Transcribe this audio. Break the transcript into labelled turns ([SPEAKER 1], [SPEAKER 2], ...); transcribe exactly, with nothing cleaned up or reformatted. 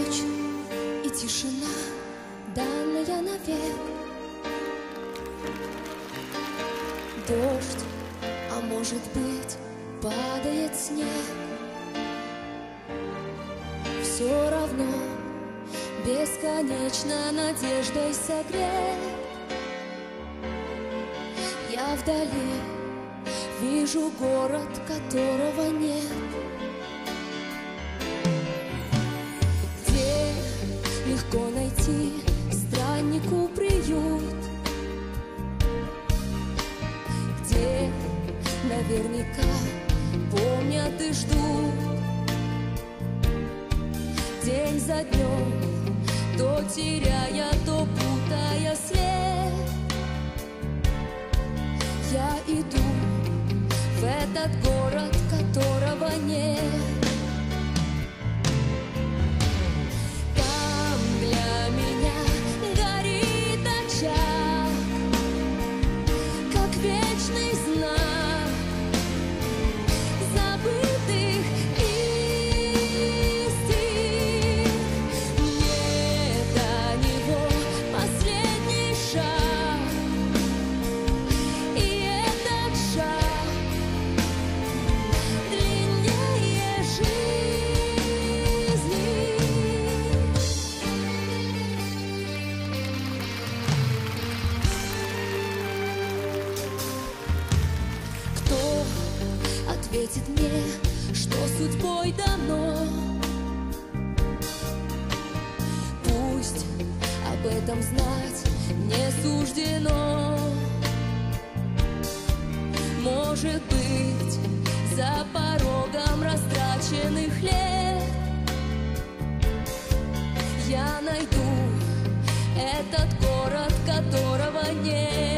[SPEAKER 1] ночь и тишина, данная навек. Дождь, а может быть, падает снег. Все равно бесконечно надеждой согрет. Я вдали вижу город, которого нет. Где легко найти страннику приют, где наверняка помнят и ждут. День за днем, то теряя, то путая след, я иду в этот город, которого нет. Там для меня горит очаг, как вечный знак забытых истин. Мне до него последний шаг, и этот шаг длиннее жизни. Кто ответит мне, что судьбой дано? Пусть об этом знать не суждено. Может быть, за порогом растраченных лет я найду этот город, которого нет.